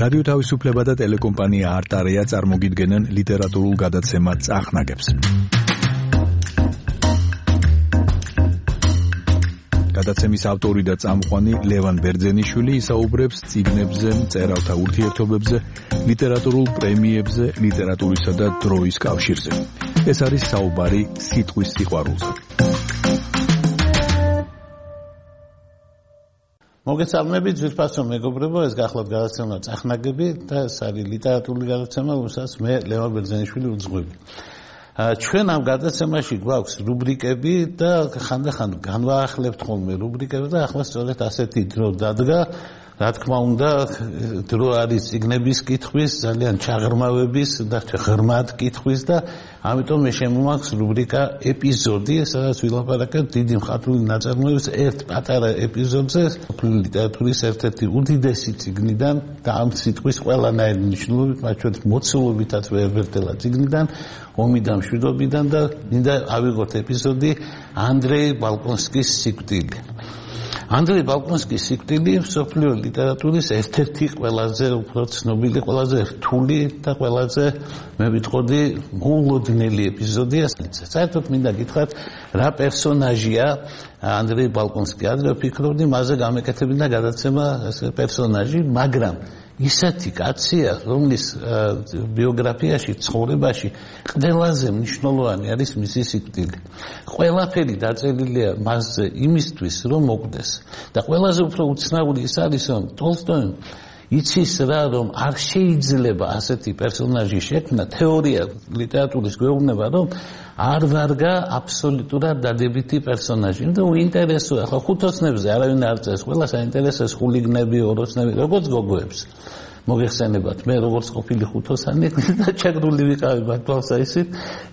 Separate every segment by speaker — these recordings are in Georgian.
Speaker 1: რადიო თავისუფლება და ტელეკომპანია არტარია წარმოგიდგენენ ლიტერატურულ გადაცემა წახნაგებს. გადაცემის ავტორი და წამყვანი ლევან ბერძენიშვილი ისაუბრებს წიგნებზე, მწერალთა ურთიერთობებზე, ლიტერატურულ პრემიებზე, ლიტერატურისა და დროის კავშირზე. ეს არის საუბარი სიტყვის სიყვარულზე.
Speaker 2: მოგესალმებით, ძვირფასო მეგობრებო, ეს გახლავთ გადაცემა წახნაგები და ეს არის ლიტერატურული გადაცემა, რომელსაც მე ლევან ბერძენიშვილი ვძღვები. ჩვენ ამ გადაცემაში გვაქვს რუბრიკები და ხანდახან განვაახლებთ ხოლმე რუბრიკებს და ახლა სწორედ ასეთი დრო დადგა. რა თქმა უნდა, დრო არის წიგნების კითხვის, ძალიან ჩაღრმავების და ღრმად კითხვის და ამიტომ მე შემომაქვს რუბრიკა ეპიზოდი, სადაც ვილაპარაკებთ დიდი მხატვრული ნაწარმოების ერთ პატარა ეპიზოდზე, ლიტერატურის ერთ-ერთი უდიდესი წიგნიდან და ამ სიტყვის ყველანაირი მნიშვნელობით, მათ შორის მოცულობითაც ვერვერტელა წიგნიდან, ომი და მშვიდობიდან და მინდა ავიღოთ ეპიზოდი ანდრეი ბალკონსკის სიკვდილი. ანდრეი ბალკონსკის სიკვდილი მსოფლიო ლიტერატურის ერთ-ერთი ყველაზე უფრო ცნობილი, ყველაზე რთული და ყველაზე მე ვიტყოდი მოულოდნელი ეპიზოდია. საერთოდ მინდა გითხრათ, რა პერსონაჟია ანდრეი ბალკონსკი. ადრე ვფიქრობდი, მასზე გამეკეთებინა გადაცემა ეს პერსონაჟი, მაგრამ ისეთი კაცია, რომლის ბიოგრაფიაში, ცხოვრებაში ყველაზე მნიშვნელოვანი არის მისი სიკვდილი. ყველაფერი დაწერილია მასზე იმისთვის, რომ მოკვდეს. და ყველაზე უფრო უცნაური ის არის, რომ ტოლსტოიმ იცის რა, რომ არ შეიძლება ასეთი პერსონაჟი შექმნა, თეორია ლიტერატურის გვეუბნება, რომ არ ვარგა აბსოლუტურად დადებითი პერსონაჟი. და უინტერესოა, ხო ხუთოცნებზე არავინ არ წერს, ყველა საინტერესოს ხულიგნები, ოროცნები, როგორც გოგოებს. მოგეხსენებათ, მე როგორც ყოფილი ხუთოსანი და ჩაგდული ვიყავი ბათვალსა ისით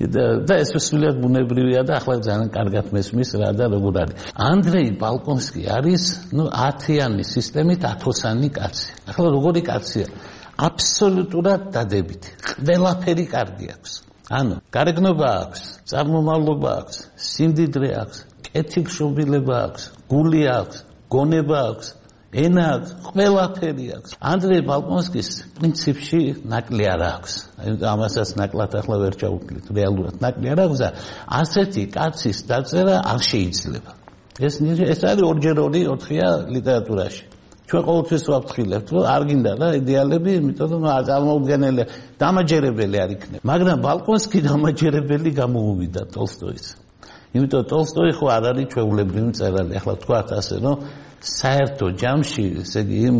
Speaker 2: და ეს სულად ბუნებრივია და ახლა ძალიან კარგად მესმის რა და როგორ არის. ანდრეი ბალკონსკი არის, 10-იანი სისტემით 1000-იანი კაცი. ახლა როგორი კაცია? აბსოლუტურად დადებითი. ყველაფერი კარგი აქვს. ანუ გარეგნობა აქვს, წარმომავლობა აქვს, სიმდიდრე აქვს, კეთილშობილება აქვს, გული აქვს, გონება აქვს, ენა აქვს, ყველაფერი აქვს. ანდრეი ბალკონსკის პრინციპში ნაკლი არ აქვს. ამასაც ნაკლად ახლა ვერ ჩავუკლით, რეალურად ნაკლი არ აქვს და ასეთი კაცის დაწერა არ შეიძლება. ეს არის ორჯერ 4-ია ლიტერატურაში. ჩვენ ყოველთვის ვაფრთხილებთ, რომ არ გინდა რა იდეალები, იმიტომ რომ წარმოუდგენელი დამაჯერებელი არ იქნება. მაგრამ ბალკონსკი დამაჯერებელი გამოუვიდა ტოლსტოის. იმიტომ ტოლსტოი ხო არ არის ჩვეულებრივი მწერალი. ახლა თქვათ ასე, რომ საერთო ჯამში, ესე იგი იმ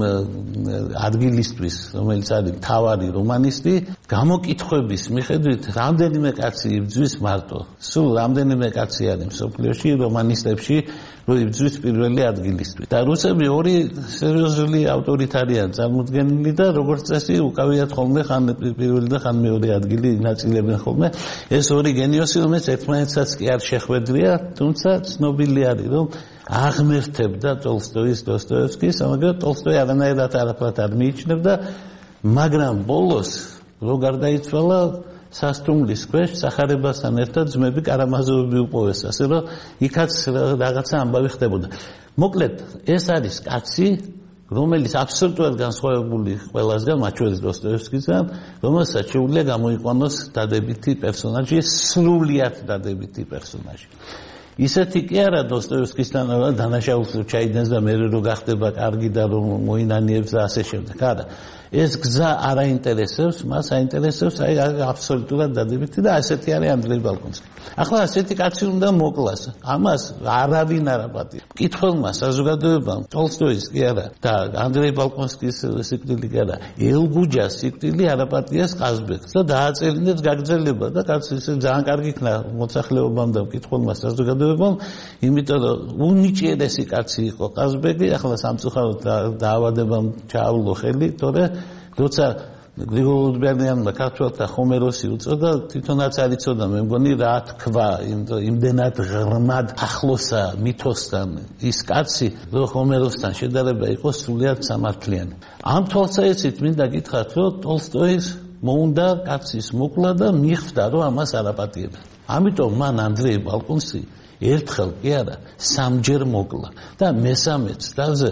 Speaker 2: ადგილისთვის, რომელიც არის მთავარი რომანისტი, გამოკითხვების მიხედვით რამდენიმე კაცი იბძვის მარტო. სულ რამდენიმე კაცი არის მსოფლიოში რომანისტებში, რომ იბძვის პირველი ადგილისთვის. და რუსები ორი სერიოზული ავტორით არიან წარმოდგენილი და როგორც წესი უკავიათ ხოლმე ხან პირველი და ხან მეორე ადგილი ინაწილებენ ხოლმე. ეს ორი გენიოსი, რომელიც ერთმანეთსაც კი არ შეხვედრია, თუმცა ცნობილი არის, რომ აღმერთებდა ტოლსტოის დოსტოევსკის, მაგრამ ტოლსტოი არანაირად არაფრად არ მიიჩნევდა, მაგრამ ბოლოს რო გარდაიცვალა სასტუმრის ქვეშ სახარებასთან ერთად ძმები კარამაზოვები უპოვეს, ასე რომ იქაც რაღაცა ამბავი ხდებოდა. მოკლედ, ეს არის კაცი, რომელიც აბსოლუტურად განსხვავებული ყველასგან, მათ შორის დოსტოევსკისგან, რომელსაც შეუძლია გამოიყვანოს დადებითი პერსონაჟი, სრულიად დადებითი პერსონაჟი. ისეთი კი არა დოსტოევსკისთან დანაშაულს ჩაიდენს და მე რო გახდება კარგი და რომ მოინანიებს და ასე შემდეგ. არა, ეს გზა არ აინტერესებს, მას აინტერესებს აი აბსოლუტურად დადებითი და ასეთი არის ანდრეი ბალკონსკი. ახლა ასეთი კაცი უნდა მოკლას. ამას არავინ არ აპატია. მკითხველმა საზოგადოებამ ტოლსტოის კი არა და ანდრეი ბალკონსკის სიკვდილი კი არა, ელგუჯას სიკვდილი არ აპატიეს ყაზბეგს და დააწერინა გაგრძელება და კაცი ისე ძალიან კარგი იქნა მოსახლეობამ და მკითხველმა საზოგადოებამ, იმიტომ რომ უნიჭიერესი კაცი იყო ყაზბეგი. ახლა სამწუხაროდ დაავადებამ ჩაავლო ხელი, თორე როცა გრიგოლ ურბანიანმა ქართველთა ხომეროსი უწოდა, თვითონაც არ იცოდა, მე მგონი რა თქვა, იმდენად ღრმად ახლოსა მითოსთან ის კაცი, რომ ხომეროსთან შედარება იყო სრულიად სამართლიანი. ამ თვალსაზრისით მინდა გითხრათ, რომ ტოლსტოის მოუნდა კაცის მოკლა და მიხვდა, რომ ამას არ აპატიებდა. ამიტომ მან ანდრეი ბალკონსკი ერთხელ კი არა, 3 ჯერ მოკლა და მესამეც თავზე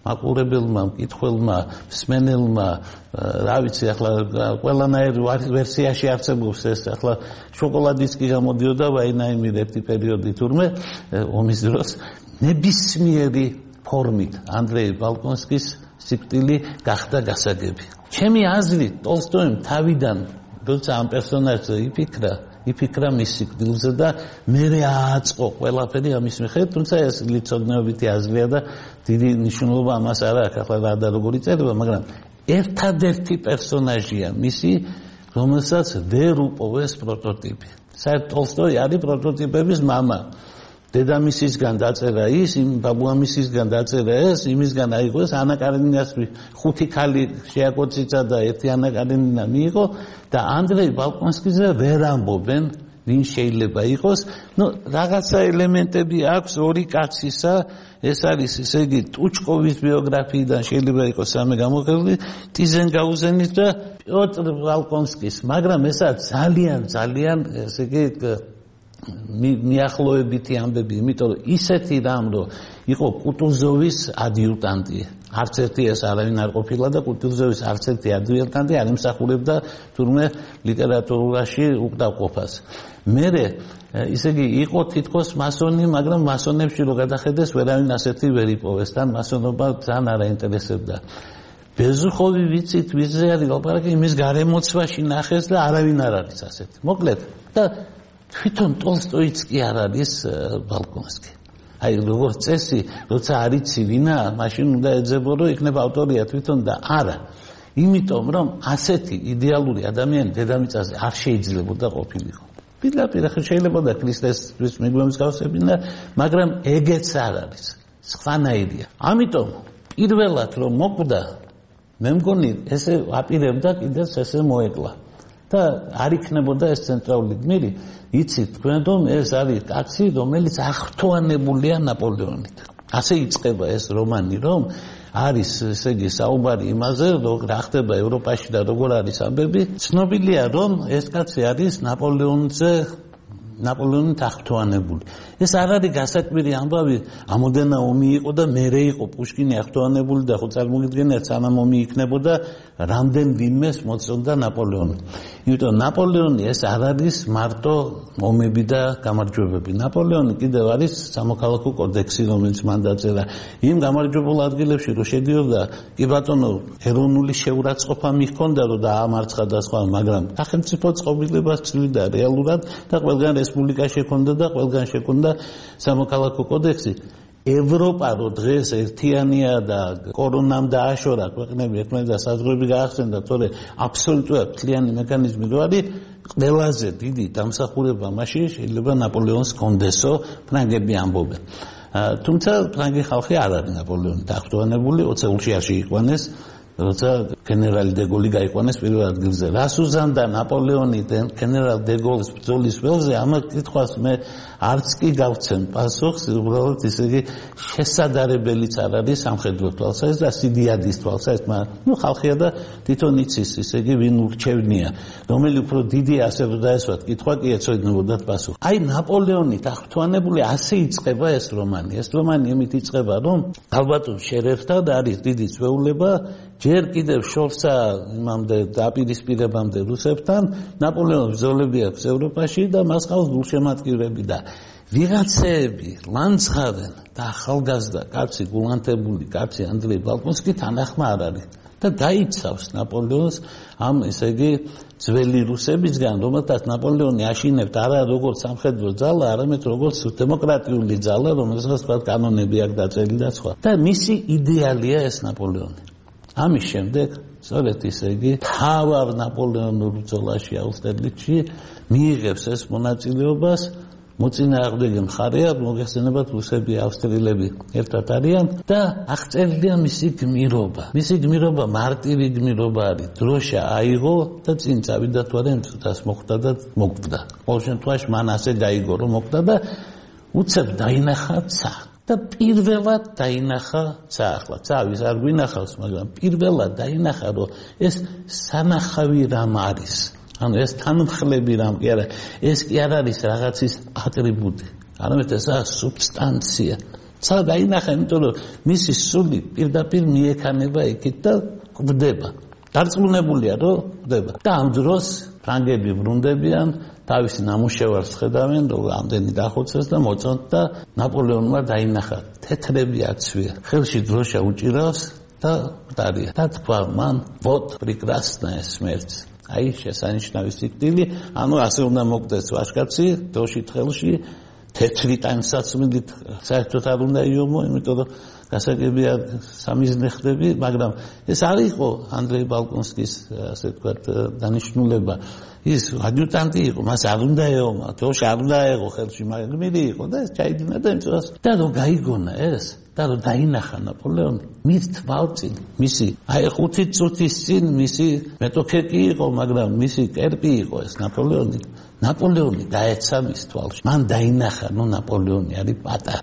Speaker 2: მაყურებელმა, მკითხველმა, მსმენელმა, რა ვიცი, ახლა ყველანაირ ვერსიაში არსებობს ეს, ახლა შოკოლადის კი გამოდიოდა ვაინაიმი ერთი პერიოდი თურმე ომის დროს ნებისმიერი ფორმით ანდრეი ბალკონსკის სიკვდილი გახდა გასაგები. ჩემი აზრით ტოლსტოიმ თავიდან როცა ამ პერსონაჟზე იფიქრა მის სიკვდილზე და მერე ააწყო ყველაფერი ამის მიხედვით, თუმცა ეს ლიცოდნეობითი აზრია და დიდი მნიშვნელობა ამას არ აქვს, ახლა რა და როგორ იწერება, მაგრამ ერთადერთი პერსონაჟია მისი, რომელსაც ვერ უპოვეს პროტოტიპი. საერთოდ ტოლსტოი არის პროტოტიპების მამა. დედამისისგან დაწერა ის, იმ ბაბუამისისგან დაწერა ეს, იმისგან აიღო ეს, ანა კარენინას 5 ქალი შეაკოციცა და ერთი ანა კარენინა მიიღო და ანდრეი ბალკონსკიზე ვერ ამბობენ, ვინ შეიძლება იყოს. რაღაცა ელემენტები აქვს ორი კაცისა, ეს არის ესე იგი ტუჩკოვის ბიოგრაფიიდან შეიძლება იყოს სამე გამოყენებული, ტიზენგაუზენის და პიოტრ ბალკონსკის, მაგრამ ესა ძალიან ესე იგი მიახლოებითი ამბები, იმიტომ რომ ისეთი რამ რომ იყო კუტუზოვის ადიუტანტი. არც ერთი ეს არავინ არ ყოფილა და კუტუზოვის არც ერთი ადიუტანტი არ იმსახურებდა თურმე ლიტერატურაში უკდავყოფას. მერე ისე იგი იყო თითქოს მასონი, მაგრამ მასონებში რო გადახედეს ვერავინ ასეთი ვერ იპოვეს და მასონობა ძალიან არ აინტერესებდა. ბეზუხოვი ვიცით ვიზე არის ლაპარაკი, იმის გარემოცვაში ნახეს და არავინ არ არის ასეთი. მოკლედ და თვითონ ტოლსტოიც კი არ არის ბალკონსკი. აი როგორც წესი, როცა არიცი ვინა, მაშინ უნდა ეძებო რომ იქნება ავტორია თვითონ და არა. იმიტომ რომ ასეთი იდეალური ადამიანი დედამიწაზე არ შეიძლებოდა ყოფილიყო. პირდაპირ შეიძლება და ქრისტესთვის მიგვემს გავსებინა, მაგრამ ეგეც არ არის. სხვანაირია. ამიტომ პირველად რომ მოკვდა, მე მგონი ესე აპირებდა კიდეც ესე მოეკლა. და არ იქნებოდა ეს ცენტრალური გმირი, იცით თქვენ რომ ეს არის კაცი, რომელიც აღფრთოვანებულია ნაპოლეონით. ასე იწყება ეს რომანი, რომ არის ესე იგი საუბარი იმაზე, რომ რა ხდება ევროპაში და როგორ არის ამბები. ცნობილია რომ ეს კაცი არის ნაპოლეონით აღფრთოვანებული. ეს არ არის გასაკვირი ამბავი, ამოდენა ომი იყო და მერე იყო პუშკინი აღფრთოვანებული და ხო წარმოგიდგენიათ სანამ ომი იქნებოდა რამდენ ვინმეს მოწონდა ნაპოლეონი. იმიტომ ნაპოლეონი ეს არ არის მარტო ომები და გამარჯვებები. ნაპოლეონი კიდევ არის სამოქალაქო კოდექსი, რომელიც მან დაწერა. იმ გამარჯვებულ ადგილებში რომ შედიოდა, კი ბატონო, ეროვნული შეურაცხყოფა მიჰქონდა რომ დაამარცხა და სხვა, მაგრამ სახელმწიფო წყობილებას ცვლიდა რეალურად და ყველგან რესპუბლიკა შექონდა და ყველგან შექონდა სამოქალაქო კოდექსი. ევროპა რო დღეს ერთიანია და კორონამ დააშორა ქვეყნები ერთმანეთს და საზღვრები გაახსენდა, თორე აბსოლუტურად მთლიანი მექანიზმი რო არის, ყველაზე დიდი დამსახურება მაშინ შეიძლება ნაპოლეონს კონდესო, ფრანგები ამბობენ. თუმცა ფრანგი ხალხი არ არის ნაპოლეონით აღფრთოვანებული, 20-ში არ შეიყვანეს, როცა გენერალი დეგოლი გაიყვანეს პირველ ადგილზე. რას უზამდა ნაპოლეონი გენერალ დეგოლის ბრძოლის ველზე, ამ კითხვას მე არც კი გავცემ პასუხს, უბრალოდ ისე იგი შესაძლებელიც არ არის სამხედრო თვალსაზრისით და სიდიადის თვალსაზრისით, მაგრამ ხალხია და თვითონ იცის, ისე იგი ვინ ურჩევნია, რომელი უფრო დიდი ასე რომ დაესვათ, კითხვა კი ეცოდინებოდათ პასუხი. აი ნაპოლეონით აღფრთოვანებული ასე იწყება ეს რომანი. ეს რომანი იმით იწყება, რომ ალბათ შერეფთან არის დიდი წვეულება, ჯერ კიდევ შორსა იმამდე დაპირისპირებამდე რუსებთან, ნაპოლეონის ბრძოლები აქვს ევროპაში და მას ყავს გულშემატკივრები და ვიღაცეები ლანძღავენ და ახალგაზრდა კაცი, გულანთებული კაცი ანდრეი ბალკონსკი თანახმა არ არის და გაიცავს ნაპოლეონს ამ ესე იგი ძველი რუსებისგან, რომელთაც ნაპოლეონი აშინებთ არა როგორც სამხედრო ძალა, არამედ როგორც დემოკრატიული ძალა, რომელსაც თქვა კანონები აქვს დაწერილი და სხვა. და მისი იდეალია ეს ნაპოლეონი. ამის შემდეგ, სწორედ ისე იგი, თავარ ნაპოლეონურ ბრძოლაში აუსტერლიცში მიიღებს ეს მონაწილეობას, მოწინააღმდეგე მხარეა, მოგეხსენებათ რუსები, ავსტრიელები ერთად არიან და აღწერილია მისი გმირობა. მისი გმირობა მარტივი გმირობა არის. დროშა აიღო და წინ წავიდა თუ არა ცოტას მოხვდა და მოკვდა. ყოველ შემთხვევაში მან ასე გაიგო რომ მოკვდა და უცებ დაინახა ცა. და პირველად დაინახა ცა, ახლა ცავის არ გვინახავს, მაგრამ პირველად დაინახა რომ ეს სანახავი რამ არის. ანუ ეს თანმხლები რამ კი არა, ეს კი არ არის რაღაცის ატრიბუტი, არამედ ესაა სუბსტანცია. ცა დაინახა, იმიტომ რომ მისი სული პირდაპირ მიექანება იქით და გვდება. დარწმუნებულია რომ გვდება. და ამ დროს ფრანგები ბრუნდებიან, თავისი ნამუშევარს ხედავენ, რომ ამდენი დახოცეს და მოწონთ და ნაპოლეონმა დაინახა, თეთრები აცვია, ხელში დროშა უჭირავს და მკვდარია. და თქვა მან, вот прекрасная смерть. აი შესანიშნავი სიკვდილი, ანუ ასე უნდა მოკდეს ვაჟკაცი დროშით ხელში, თეთრი ტანსაცმლით საერთოდ არ უნდა იომო, იმიტომ რომ გასაგებია სამიზნე ხდები, მაგრამ ეს არ იყო ანდრეი ბალკონსკის ასე ვთქვათ დანიშნულება. ის ადიუტანტი იყო, მას არ უნდა ეომა, დროშა არ უნდა აეღო ხელში, მაგრამ მიდი იყო და ეს ჩაიდინა და იმწვას. და რომ გაიგონა ეს და რომ დაინახა ნაპოლეონი, მის თვალწინ, მისი აი 5 წუთის წინ მისი მეტოქე კი იყო, მაგრამ მისი კერპი იყო ეს ნაპოლეონი დაეცა მის თვალში. მან დაინახა, ნუ ნაპოლეონი არის პატარა.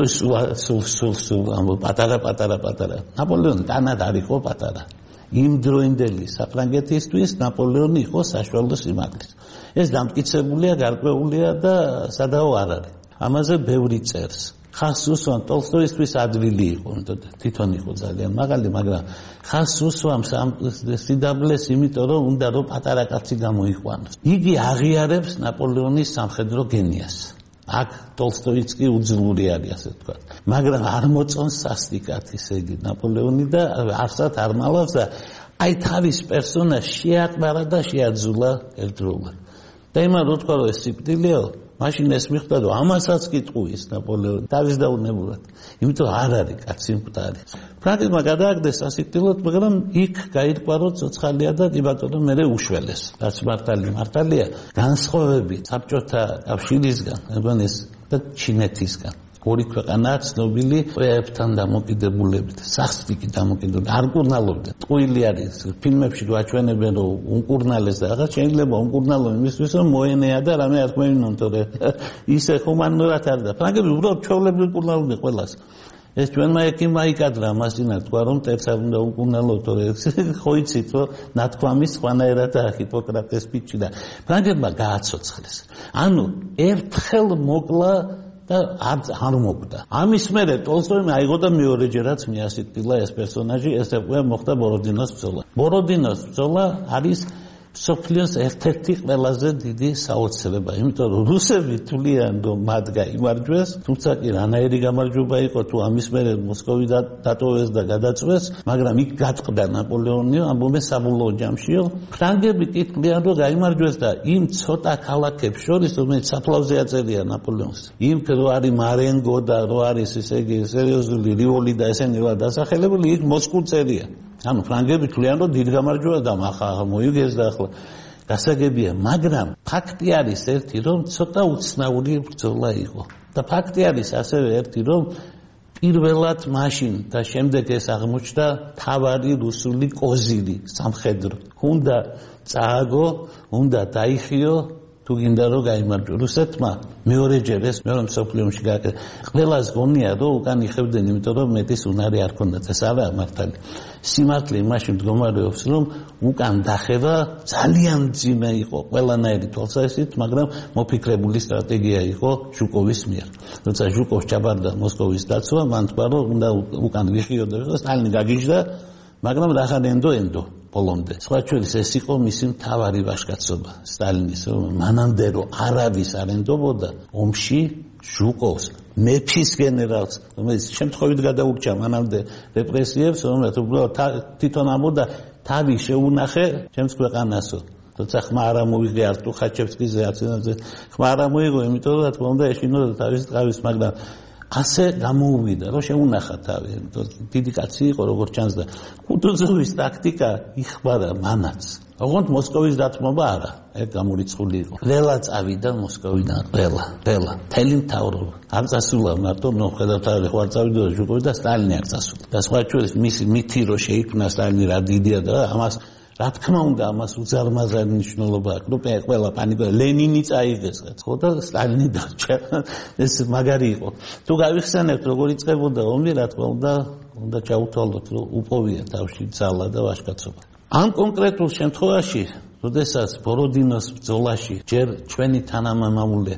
Speaker 2: სულ ამბობ პატარა. ნაპოლეონი თანად არ იყო პატარა. იმ დროინდელი საფრანგეთისთვის ნაპოლეონი იყო საშუალო სიმაღლის. ეს დამტკიცებულია, გარკვეულია და სადაო არ არის. ამაზე ბევრი წერს. ხას უსვამ ტოლსტოისთვის ადვილი იყო, თვითონ იყო ძალიან მაღალი, მაგრამ ხას უსვამს ამ სიდაბლეს, იმიტომ რომ უნდა რომ პატარა კაცი გამოიყვანოს. იგი აღიარებს ნაპოლეონის სამხედრო გენიას. აქ ტოლსტოიც კი უძლური არის, ასე ვთქვათ. მაგრამ არ მოწონს სასტიკად ისე იგი ნაპოლეონი და არსად არ მალავს და აი თავის პერსონაჟს შეაყარა და შეაძულა ერთდროულად. და იმან რო თქვა რომ ეს სიკვდილეო, მაშინ ეს მიხვდა რომ ამასაც კი ტყუის ნაპოლეონი თავის დაუნებურად. იმიტომ არ არის კაცი მკვდარი. ფრანგებმა გადააგდეს სასიკვდილოდ, მაგრამ იქ გაირკვა რომ ცოცხალია და კი ბატონო მერე უშველეს. რაც მართალია, განსხვავებით საბჭოთა კავშირისგან, ეგონეს და ჩინეთისგან. ორი ქვეყანაა ცნობილი ყველაფერთან დამოკიდებულებით, სახსრიკი დამოკიდებული, არ კურნალობდნენ. ტყუილი არის ფილმებში რო აჩვენებენ რომ უნკურნალეს და რაღაც შეიძლება უნკურნალო იმისთვის რომ მოენეა და რამე არ გვემინონ, თორე ისე ხუმანურად არის და ფრანგები უბრალოდ ჩვეულებრივ კურნალობდნენ ყველას. ეს ჩვენმა ექიმმა იკადრა მასინა თქვა რომ მტერს არ უნდა უკურნალო, თორე ხო იცით რომ ნათქვამის სხვანაირად ჰიპოკრატეს პიჩი და ფრანგებმა გააცოცხლეს. ანუ ერთხელ მოკლა და არ მოკვდა. ამის მერე ტოლსტოიმ აიღო და მეორეჯერაც მიასიკვდილა ეს პერსონაჟი, ეს მოხდა ბოროდინოს ბრძოლა. ბოროდინოს ბრძოლა არის სოფლიოს ერთ-ერთი ყველაზე დიდი საოცრება, იმიტომ რომ რუსები თვლიან რომ მათ გაიმარჯვეს, თუმცა კი რანაირი გამარჯვება იყო თუ ამის მერე მოსკოვი დატოვეს და გადაწვეს, მაგრამ იქ გატყდა ნაპოლეონი ამბობენ საბოლოო ჯამშიო. ფრანგები კი თვლიან რომ გაიმარჯვეს და იმ ცოტა ქალაქებს შორის რომელიც საფლავზე აწერია ნაპოლეონს. იმ რო არის მარენგო და რო არის ესე იგი სერიოზული რივოლი და ესენი ვარ დასახელებული, იქ მოსკოვ წერია. ანუ ფრანგები თვლიან რომ დიდ გამარჯვება და ახლა მოიგეს და ახლა გასაგებია, მაგრამ ფაქტი არის ერთი, რომ ცოტა უცნაური ბრძოლა იყო. და ფაქტი არის ასევე ერთი, რომ პირველად მაშინ და შემდეგ ეს აღმოჩნდა თავარი რუსული კოზირი სამხედრო. უნდა წააგო, უნდა დაიხიო, თუ გინდა რომ გაიმარჯვო. რუსეთმა მეორეჯერ ეს მეორე მსოფლიო ომში გააკეთა. ყველას გონია რომ უკან იხევდნენ, იმიტომ რომ მეტის უნარი არ ქონდათ. ეს არაა მართალი. სიმართლე იმაში მდგომარეობს, რომ უკან დახევა ძალიან ძიმე იყო ყველანაირი თვალსაზრისით, მაგრამ მოფიქრებული სტრატეგია იყო ჟუკოვის მიერ. როცა ჟუკოვს ჩაბარდა მოსკოვის დაცვა, მან თქვა რომ უნდა უკან ვიხიოდე, სტალინი გაგიჟდა, მაგრამ რახან ენდო ბოლომდე. სხვა ჩვენის ეს იყო მისი მთავარი ვაჟკაცობა სტალინის, რომ მანამდე რომ არავის არ ენდობოდა ომში ჟუკოვს, მეფის გენერალს, რომელიც შემთხვევით გადაურჩა მანამდე რეპრესიებს, რომელიც უბრალოდ თვითონ ამბობდა თავი შეუნახე ჩემს ქვეყანასო. თორსა ხმა არ ამოვიღე არტუხაჩევსკიზე აცინაზე, ხმა არ ამოიღო, იმიტომ რომ რა თქმა უნდა ეშინოდა თავის ტყავის, მაგრამ ასე გამოუვიდა, რომ შეუნახა თავი, დიდი კაცი იყო როგორ ჩანს და კუტუზოვის ტაქტიკა იხბარა მანაც. ოღონდ მოსკოვის დათმობა არა, ეგ გამორიცხული იყო. ყველა წავიდა მოსკოვიდან, ყველა, მთელი მთავრობა. არ წასულა მარტო, ხედავთ ხო არ წავიდა ჟუკოვი და სტალინი არ წასულა. და სხვა ჩვენს მისი მითი რომ შეიქმნა სტალინი რა დიდია და ამას რა თქმა უნდა ამას უზარმაზარი მნიშვნელობა აქვს. ნუ ყველა პანიკა, ლენინი წაიღეს, ხო და სტალინი დარჩა. ეს მაგარი იყო. თუ გავიხსენებთ როგორ იწყებოდა ომი, რა თქმა უნდა ჩაუთვალოთ, რომ უპოვია თავში ძალა და ვაჟკაცობა. ამ კონკრეტულ შემთხვევაში, როდესაც ბოროდინოს ბრძოლაში ჯერ ჩვენი თანამამამულე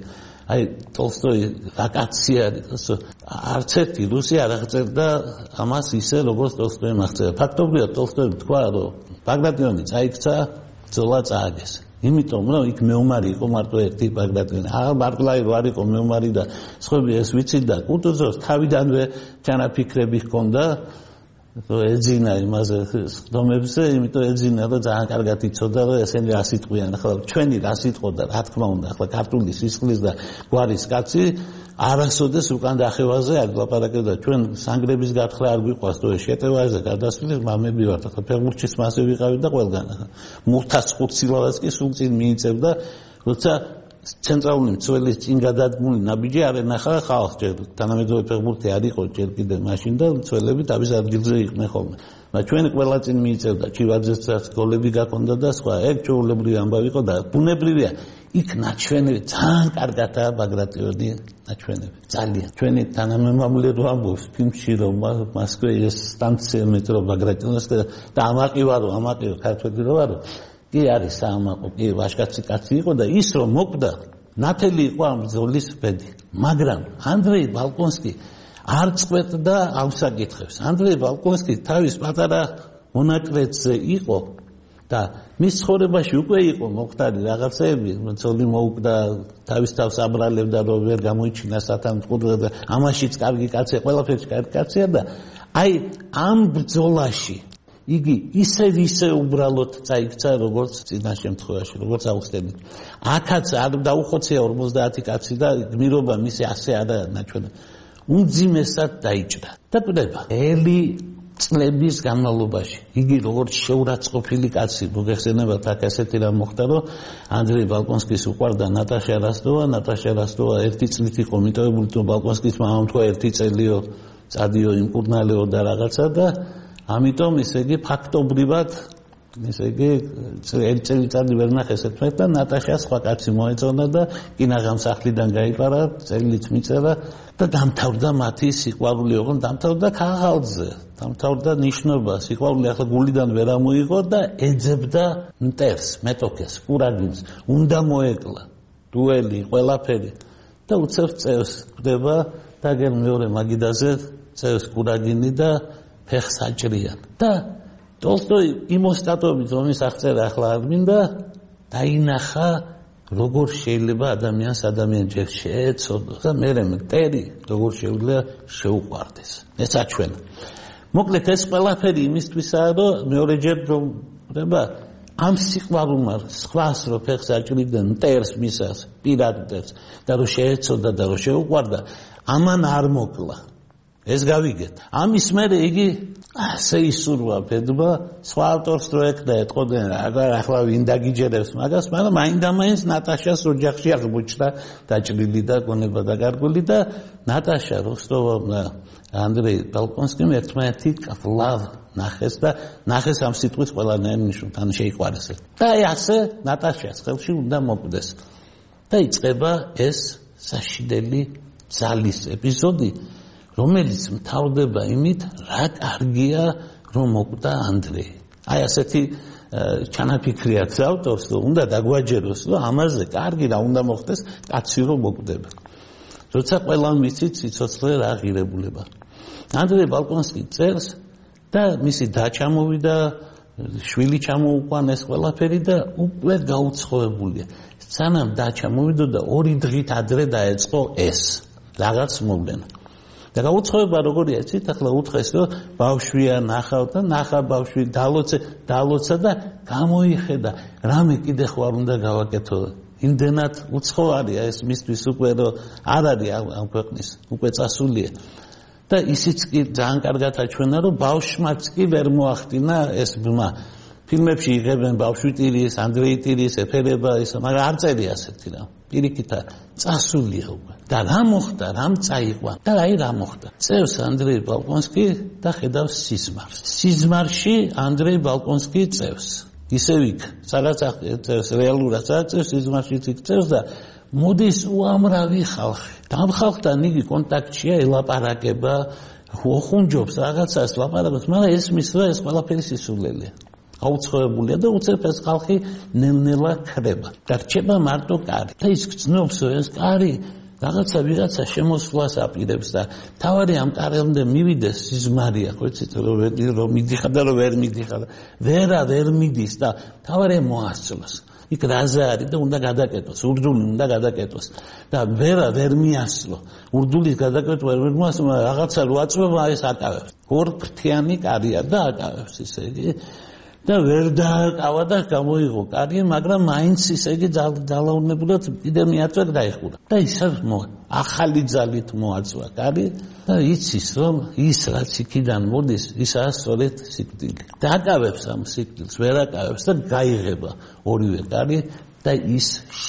Speaker 2: აი ტოლსტოი რაკაცი არის არც ერთი რუსი არ აღწერდა ამას ისე როგორც ტოლსტოიმ აღწერა ფაქტობრივად ტოლსტოიმ თქვა რომ ბაგრატიონი წაიქცა ბრძოლა წააგეს იმიტომ რომ იქ მეომარი იყო მარტო ერთი ბაგრატიონი აღარ მარტლაი არ იყო მეომარი და სხვები ეს ვიცით და კუტუზოვს თავიდანვე ჩანაფიქრები ჰქონდა რომ ეძინა იმაზე ხდომებზე იმიტომ ეძინა რომ ძალიან კარგად იცოდა რომ ესენი რა სიტყვიან ახლა ჩვენი რა სიტყვა რა თქმა უნდა ახლა ქართული სისხლის და გვარის კაცი არასოდეს უკან დახევაზე არ ლაპარაკებდა ჩვენ სანგრების გათხრა არ გვიყვარს თუ შეტევაზე გადასვლის მამები ვართ ახლა ფეხბურთის მასე ვიყავით და ყველგან მურთას ხუთცილავას კი სულ წინ მიიწევდა როცა ცენტრალური მცველის წინ გადადგმული ნაბიჯი არ ენახა ხალხს ჯერ თანამედროვე ფეხბურთი არ იყო ჯერ კიდე მაშინ და მცველები თავის ადგილზე იყვნენ ხოლმე მაგრამ ჩვენ ყველა წინ მიიწევდა ჩივაძესაც გოლები გაქონდა და სხვა ეგ ჩვეულებრივი ამბავი იყო და ბუნებრივია იქ ნაჩვენები ძალიან კარგადაა ბაგრატიონი ნაჩვენები ძალიან ჩვენი თანამემამულე რო ამბობს ფილმში რომ მოსკოვის სტანცია მეტრო ბაგრატიონის და ამაყი ქართველი რო არო კი არის საამაყო კი ვაჟკაცი კაცი იყო და ის რომ მოკვდა ნათელი იყო ამ ბრძოლის ბედი მაგრამ ანდრეი ბალკონსკი არ წყვეტდა ამ საკითხებს ანდრეი ბალკონსკი თავის პატარა მონაკრეთზე იყო და მის ცხოვრებაში უკვე იყო მოხდარი რაღაცეები ძოლი მოუკვდა თავის თავს აბრალებდა რომ ვერ გამოიჩინა სათანადო და ამაშიც კარგი კაცია ყველაფერში კარგი კაცია და აი ამ ბრძოლაში იგი ისე უბრალოდ წაიქცა როგორც წინა შემთხვევაში როგორც აუხსნელი აქაც არ დაუხოცია 50 კაცი და გმირობა მისი ასე არა ნაჩვენე უმძიმესად დაიჭრა და კვდება ელი წლების განმავლობაში იგი როგორც შეურაცხყოფილი კაცი მოგეხსენებათ აქ ესეთი რამ მოხდა რომ ანდრეი ბალკონსკის უყვარდა ნატაშა როსტოვა ერთი წლით იყო მიტოვებული თუ ბალკონსკის მამამ თქვა ერთი წელიო წადიო იმკურნალეო და რაღაცა და ამიტომ ისე იგი ფაქტობრივად ისე იგი წელიწადი ვერ ნახეს ერთმანეთს და ნატაშა სხვა კაცი მოეწონა და კინაღამ სახლიდან გაიპარა წელიც მიწერა და დამთავრდა მათი სიყვარული ოღონდ დამთავრდა ქაღალდზე დამთავრდა ნიშნობა სიყვარული ახლა გულიდან ვერ ამოიღო და ეძებდა მტერს მეტოქეს კურაგინს უნდა მოეკლა დუელი ყველაფერი და უცებ წევს ხდება და გერ მეორე მაგიდაზე წევს კურაგინი და ფეხს აჭრიან და ტოლსტოი იმ ოსტატობით რომის აღწერა ახლა არ მინდა დაინახა როგორ შეიძლება ადამიანს ჯერ შეეცოდოს და მერე მტერი როგორ შეუძლია შეუყვარდეს ეს აჩვენა მოკლედ ეს ყველაფერი იმისთვისაა რომ მეორეჯერ რომ ხდება ამ სიყვარულმა სხვას რო ფეხს აჭრიდნენ მტერს მისას პირად მტერს და რომ შეეცოდა და რომ შეუყვარდა ამან არ მოკლა ეს გავიგეთ ამის მერე იგი ასე ისურვა ბედმა სხვა ავტორს რო ეკდა ეთყოდნენ ახლა ვინ დაგიჯერებს მაგას მაგრამ მაინდამაინც ნატაშას ოჯახში აღმოჩნდა დაჭრილი და გონება დაკარგული და ნატაშა როსტოვამ და ანდრეი ბალკონსკიმ ერთმანეთი კვლავ ნახეს და ნახეს ამ სიტყვის ყველანაირ ნიშნით ან შეიყვარეს და აი ასე ნატაშას ხელში უნდა მოკვდეს და იწყება ეს საშიდელი ძალის ეპიზოდი რომელიც მთავრდება იმით, რა კარგია რომ მოკვდა ანდრეი. აი ასეთი ჩანაფიქრი აქვს ავტორს, რომ უნდა დაგვაჯეროს, რომ ამაზე კარგი რა უნდა მოხდეს, კაცი რომ მოკვდება. როცა ყველამ ვიცით სიცოცხლე რა ღირებულება. ანდრეი ბალკონსკი წერს და მისი და ჩამოვიდა, შვილი ჩამოუყვანეს ყველაფერი და უკვე გაუცხოებულია. სანამ და ჩამოვიდოდა 2 დღით ადრე დაეწყო ეს რაღაც მოვლენა. და გაუცხოება როგორია იცით ახლა უთხრეს რომ ბავშვია ნახავ და ნახა ბავშვი დალოცა და გამოიხედა რამე კიდე ხო არ უნდა გავაკეთო იმდენად უცხოარია ეს მისთვის უკვე რომ არ არის ამ ქვეყნის უკვე წასულია და ისიც კი ძალიან კარგად აჩვენა რომ ბავშვმაც კი ვერ მოახდინა ეს ბმა ფილმებში იღებენ ბავშვი ტირის ანდრეი ტირის ეფერება ისე მაგრამ არ წერია ასეთი რამ პირიქითა წასულია უკვე და რა მოხდა რამ წაიყვა და აი რა მოხდა წევს ანდრეი ბალკონსკი და ხედავს სიზმარში ანდრეი ბალკონსკი წევს ისევ იქ სადაც წევს რეალურად წევს სიზმარში წევს და მოდის უამრავი ხალხი და ამ ხალხთან იგი კონტაქტშია ელაპარაკება ხუნჯობს რაღაცას ლაპარაკობს მაგრამ ესმის რომ ეს ყველაფერი სისულელია გაუცხოებულია და უცებ ეს ხალხი ნელ-ნელა ქრება. და რჩება მარტო კარი. და ის გრძნობს, რომ ეს კარი ვიღაცა შემოსვლას აპირებს და თავარი ამ კარემდე მივიდეს სიზმარია, ხო იცით, რომ მიდიხარ და რომ ვერ მიდიხარ. ვერ მიდის და თავარი მოასწლოს. იქ რაზე არის და უნდა გადაკეტოს, ურდული უნდა გადაკეტოს და ვერ მიასწლო. ურდულის გადაკეტვა ვერ მოასწლო, რაღაცა რო აწვევა ეს აკავებს. ორფრთიანი კარია და აკავებს ისე იგი. და ვერ დააკავა და გამოიღო კარი, მაგრამ მაინც ისე იგი ძალაუნებულად კიდევ მიაწვეთ დაიხურა. და ისე ახალი ძალით მოაწვა კარი და იცის რომ ის რაც იქიდან მოდის, ისაა სწორედ სიკვდილი. და აკავებს ამ სიკვდილს, ვერ აკავებს და გაიღება ორივე კარი და ის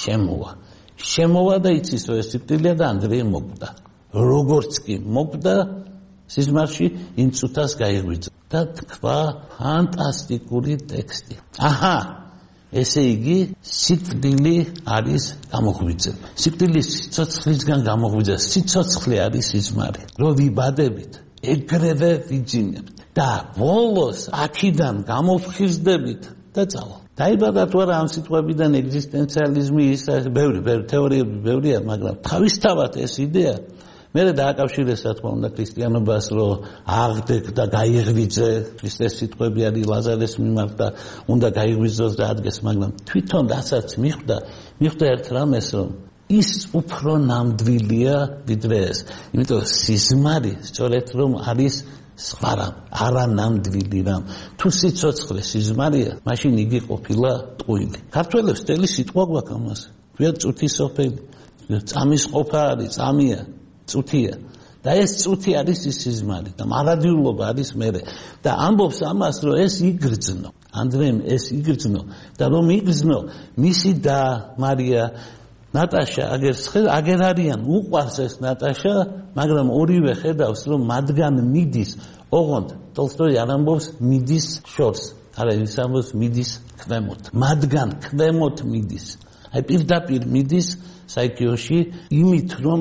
Speaker 2: შემოვა და იცის რომ ეს სიკვდილია და ანდრეი მოკვდა. როგორც კი მოკვდა სიზმარში იმ წუთას გაიღვიძა და თქვა ფანტასტიკური ტექსტი. აჰა, ესე იგი სიკვდილი არის გამოღვიძება. სიკვდილის სიცოცხლისგან გამოღვიძება. სიცოცხლე არის სიზმარი. რო ვიბადებით, ეგრევე ვიძინებთ და ბოლოს აქედან გამოვხიზდებით და წავალ. დაიბადა თუ არა ამ სიტყვებიდან ეგზისტენციალიზმი, ის ბევრი თეორიები ბევრია, მაგრამ თავისთავად ეს იდეა მე დააკავშირეს რა თქმა უნდა ქრისტიანობას, რომ აღდეკ და გაიღვიძე, ქრისტეს სიტყვები არის ლაზარეს მიმართ და უნდა გაიღვიძოს და ადგეს, მაგრამ თვითონ რასაც მიხვდა ერთ რამეს, რომ ის უფრო ნამდვილია ვიდრე ეს. იმიტომ სიზმარი სწორედ რომ არის სხვა რამ, არანამდვილი რამ. თუ სიცოცხლე სიზმარია, მაშინ იგი ყოფილა ტყუილი. ქართველებს წელი სიტყვა გვაქვს ამაზე. ვია წუთის სოფელი, წამის ყოფა არის, წამია წუთია და ეს წუთი არის ის სიზმარი და მარადიულობა არის მერე და ამბობს ამას რომ ეს იგრძნო ანდრეიმ ეს იგრძნო და რომ იგრძნო მისი და მარია ნატაშა აგერ არიან უყვარს ეს ნატაშა მაგრამ ორივე ხედავს რომ მათგან მიდის ოღონდ ტოლსტოი არ ამბობს მიდის შორს არა ის ამბობს მიდის ქვემოთ მათგან ქვემოთ მიდის აი პირდაპირ მიდის საიქიოში იმით რომ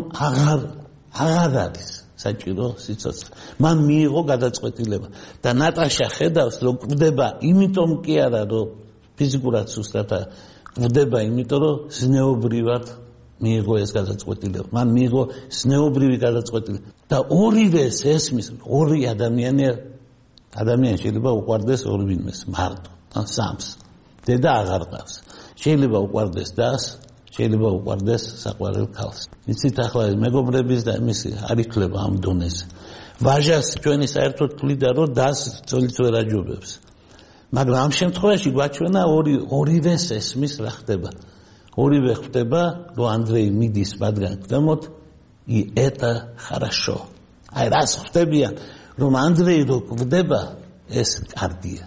Speaker 2: აღარ არის საჭირო სიცოცხლე. მან მიიღო გადაწყვეტილება და ნატაშა ხედავს რომ კვდება, იმიტომ კი არა რომ ფიზიკურად სუსტად კვდება, იმიტომ რომ ზნეობრივად მიიღო ეს გადაწყვეტილება. მან მიიღო ზნეობრივი გადაწყვეტილება და ორივეს ესმის, ორი ადამიანი შეიძლება უყვარდეს ორ ვინმეს მარტო, ან სამს. დედა აღარ ყავს. შეიძლება უყვარდეს დას შეიძლება უყვარდეს საყვარელ ქალს. იცით ახლა მეგობრების და მისი არ იქნება ამ დონეზე. ვაჟას ჩვენი საერთოდ თვლიდა რომ დას ძოლით ვერ აჯობებს. მაგრამ ამ შემთხვევაში გვაჩვენა ორივეს ესმის რა ხდება. ორივე ხვდება რომ ანდრეი მიდის მათგან ქვემოთ и это хорошо. აი რას ხვდებიან რომ ანდრეი რო კვდება ეს კარგია.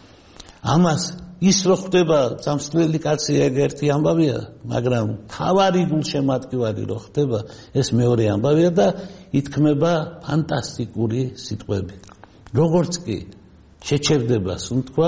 Speaker 2: ამას ის რო ხდება სამსვლელი კაცი ეგერთი ამბავია, მაგრამ თავარი გულშემატკივარი რო ხდება, ეს მეორე ამბავია და ითქმება ფანტასტიკური სიტყვები. როგორც კი შეჩერდება სუნთქვა,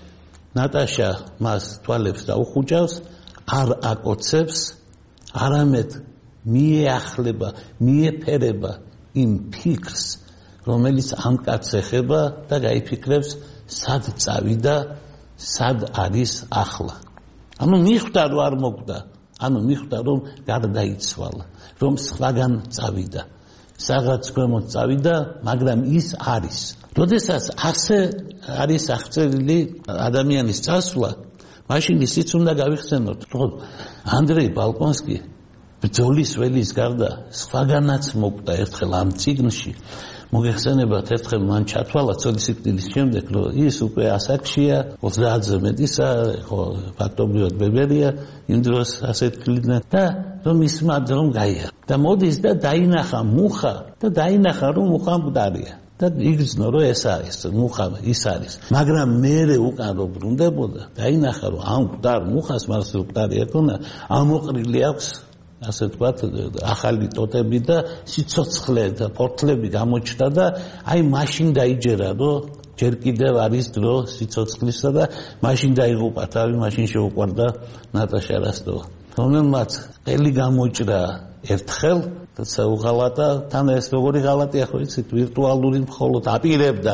Speaker 2: ნატაშა მას თვალებს დაუხუჭავს, არ აკოცებს, არამედ მიეახლება, მიეფერება იმ ფიქრს, რომელიც ამ კაცს ეხება და გაიფიქრებს, სად წავიდა სად არის ახლა. ანუ მიხვდა რომ არ მოკვდა, ანუ მიხვდა რომ გარდაიცვალა, რომ სხვაგან წავიდა. სადღაც ქვემოთ წავიდა, მაგრამ ის არის. როდესაც ასე არის აღწერილი ადამიანის წასვლა, მაშინ ისიც უნდა გავიხსენოთ, რომ ანდრეი ბალკონსკი ბრძოლის ველის გარდა სხვაგანაც მოკვდა ერთხელ ამ წიგნში. მოგეხსენებათ ერთხელ მან ჩათვალა ცოლის სიკვდილის შემდეგ რომ ის უკვე ასაკშია 30-ზე მეტისა ხო ფაქტობრივად ბებერია იმ დროს ასეთ თვლიდნენ და რომ ისმა რომ გაიარა და მოდის და დაინახა მუხა და დაინახა რომ მუხა მკვდარია და იგრძნო რომ ეს არის მუხა ის არის მაგრამ მერე უკან რო ბრუნდებოდა დაინახა რომ ამ მკვდარ მუხას მას მკვდარი ეკონა ამოყრილი აქვს ასე ვთქვათ, ახალი ტოტები და სიცოცხლე და პორტლები გამოჩნდა და აი მაშინ დაიჯერა, რომ ჯერ კიდევ არის დრო სიცოცხლისა და მაშინ დაიღუპა თავი, მაშინ შეუყვარდა ნატაშა როსტოვა. რომელმაც ყელი გამოჭრა ერთხელ და საუღალატა, თან ეს როგორი ღალატია ხო იცით, ვირტუალური მხოლოდ აპირებდა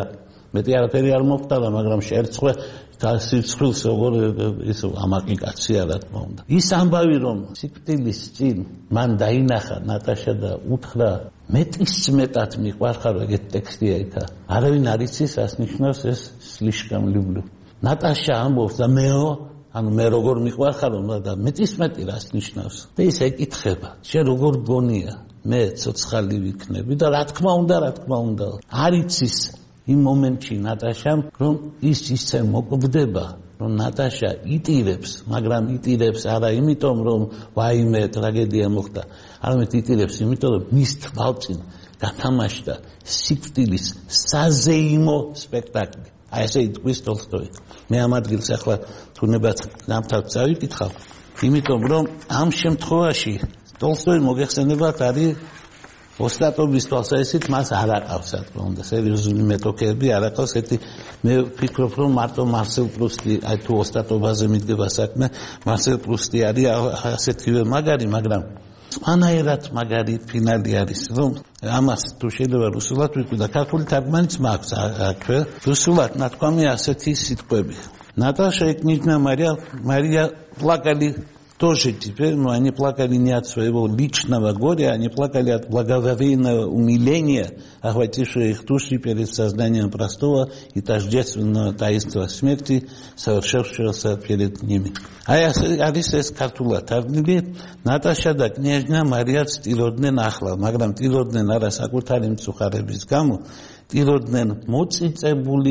Speaker 2: მეტი არაფერი არ მოხდარა, მაგრამ შეერწყვა და სიცხვილს როგორ ის ამაყი კაცი არა თქმა უნდა. ის ამბავი რომ სიკვდილის წინ მან დაინახა ნატაშა და უთხრა მეტის მეტად მიყვარხარ ეგეთ ტექსტია იქა. არავინ არ იცის რას ნიშნავს ეს слишком люблю. ნატაშა ამბობს და მეო ანუ მე როგორ მიყვარხარო და მეტის მეტი რას ნიშნავს. და ის ეკითხება, შენ როგორ გონია? მე ცოცხალი ვიქნები და რა თქმა უნდა. არ იცის იმ მომენტში ნატაშამ რომ ის ისე მოკვდება, რომ ნატაშა იტირებს, მაგრამ იტირებს არა იმიტომ რომ ვაიმე ტრაგედია მოხდა, არამედ იტირებს იმიტომ რომ მის თვალწინ გათამაშდა სიკვდილის საზეიმო სპექტაკლი. აი ესე იტყვის ტოლსტოი. მე ამ ადგილს ახლა თუნებაც ნამთავრ წავიკითხავ, იმიტომ რომ ამ შემთხვევაში ტოლსტოი მოგეხსენებათ არის ოსტატობის თვალსაზრისით მას არ აყავს, რა თქმა უნდა, სერიოზული მეტოქეები არ აყავს. მე ვფიქრობ, რომ მარტო მარსელ პრუსტი, აი თუ ოსტატობაზე მიდგება საქმე, მარსელ პრუსტი არის ასეთივე მაგარი, მაგრამ სხვანაირად მაგარი ფინალი არის, რომ ამას თუ შეიძლება რუსულად ვიყვი და ქართული თარგმანიც მაქვს აქვე. რუსულად ნათქვამია ასეთი ситყვები. Наташа и княжна Мария плакали тоже теперь, но они плакали не от своего личного горя, они плакали от благоговейного умиления, охватившего их души перед сознанием простого и тождественного таинства смерти, совершившегося перед ними. Арисес Картула Тарнили, Наташа да княжна Мария тилоднен ахла, მაგრამ ტილოდნენ არა საკუთარი მწუხარების გამო, ტილოდნენ მოწიწებული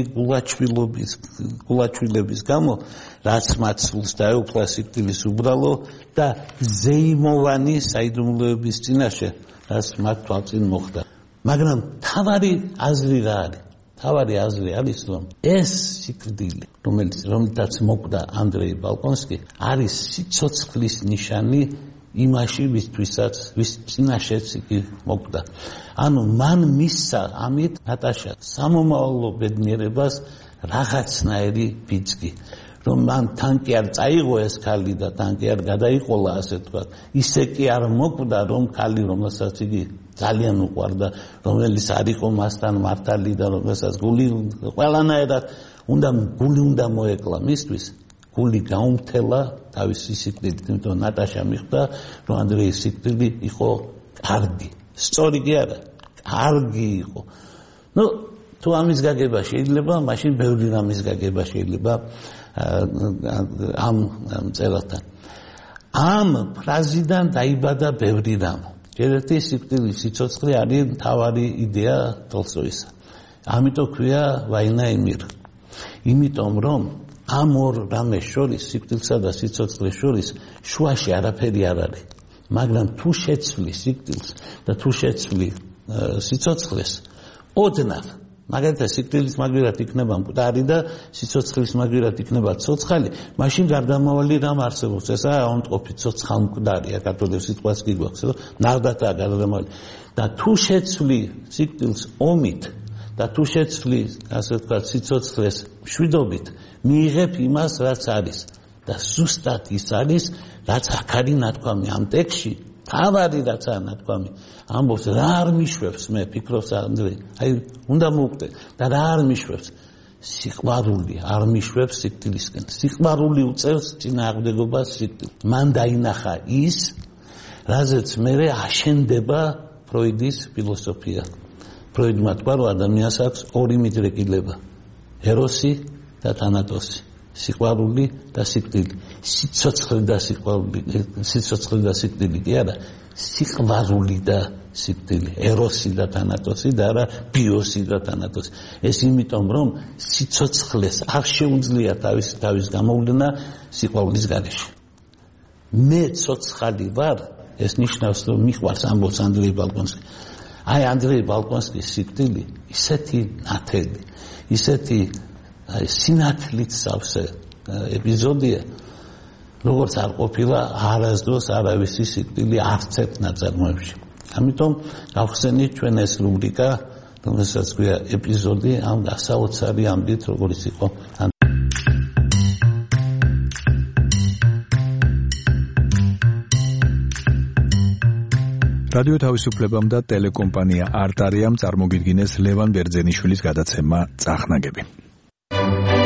Speaker 2: გულაჩვილების გამო, რაც მათ სულს დაეუფლა სიკვდილის უბრალო და ზეიმოვანი საიდუმლოების წინაშე, რაც მათ თვალწინ მოხდა. მაგრამ თავარი აზრი რა არის? თავარი აზრი არის, რომ ეს სიკვდილი, რომელთაც მოკვდა ანდრეი ბალკონსკი, არის სიცოცხლის ნიშანი იმაში, ვის წინაშეც იგი მოკვდა. ანუ მან მისცა ამით ნატაშა სამომავლო ბედნიერებას რაღაცნაირი ბიძგი, რომ მან თანკი არ წაიღო ეს ქალი და თანკი არ გადაიყოლა, ასე თქვა. ისე კი არ მოკვდა, რომ ქალი, რომელსაც იგი ძალიან უყვარდა, რომელიც არ იყო მასთან მართალი და რომელსაც გული ყველანაირად გული უნდა მოეკლა მისთვის, გული გაუმთელა თავისი სიკვდილით, იმიტომ ნატაშა მიხვდა, რომ ანდრეის სიკვდილი იყო კარგი. სწორი კი არა, კარგი იყო. თუ ამის გაგება შეიძლება, მაშინ ბევრი რამის გაგება შეიძლება ამ წერილთან. ამ ფრაზიდან დაიბადა ბევრი რამ. ჯერერთი სიკვდილის სიცოცხლე არის მთავარი იდეა ტოლსტოისა. ამიტომ ქვია ვაინა и мир. იმიტომ რომ ამ ორ რამეს შორის, სიკვდილსა და სიცოცხლეს შორის შუაში არაფერი არ არის. მაგრამ თუ შეცვლი სიკვდილს და თუ შეცვლი სიცოცხლეს, ოდნავ, მაგალითად სიკვდილის მაგვირად იქნება მკვდარი და სიცოცხლის მაგვირად იქნება ცოცხალი, მაშინ გარდამავალი რამ არსებობს. ესაა ონტყოფი ცოცხალმკვდარია, ქართული სიტყვაც კი გვაქვს, რომ ნაღდათაა გარდამავალი. და თუ შეცვლი სიკვდილს ომით და თუ შეცვლი, ასე ვთქვათ, სიცოცხლეს მშვიდობით, მიიღებ იმას, რაც არის. და ზუსტად ის არის, რაც აქ არის ნათქვამი ამ ტექსტში, თავარი რაცაა ნათქვამი. ამბობს, რა არ მიშვებს, მე ფიქრობს ანდრეი, აი უნდა მოვკვდე და რა არ მიშვებს? სიყვარული არ მიშვებს სიკვდილისკენ. სიყვარული უწევს წინააღმდეგობას სიკვდილს. მან დაინახა ის, რაზეც მერე აშენდება ფროიდის ფილოსოფია. ფროიდმა თქვა, რომ ადამიანს აქვს ორი მიდრეკილება: ეროსი და თანატოსი. სიყვარული და სიკვდილი. სიცოცხლე და სიკვდილი კი არა, სიყვარული და სიკვდილი, ეროსი და თანატოსი და არა ბიოსი და თანატოსი. ეს იმიტომ, რომ სიცოცხლეს არ შეუძლია თავის გამოვლენა სიყვარულის გარეშე. მე ცოცხალი ვარ, ეს ნიშნავს, რომ მიყვარს, ამბობს ანდრეი ბალკონსკი. აი ანდრეი ბალკონსკის სიკვდილი ისეთი ნათელი, ისეთი სინათლით სავსე ეპიზოდია, როგორც არ ყოფილა არასდროს არავისი სიკვდილი არც ერთ ნაწარმოებში. ამიტომ გავხსენით ჩვენ ეს რუბრიკა, რომელსაც ქვია ეპიზოდი ამ გასაოცარი ამბით, როგორც იყო.
Speaker 1: რადიო თავისუფლებამ და ტელეკომპანია არტარიამ წარმოგიდგინეს ლევან ბერძენიშვილის გადაცემა წახნაგები.